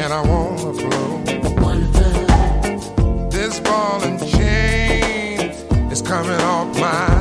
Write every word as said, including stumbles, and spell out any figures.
and I wanna flow. One love. This ball and chain is coming off my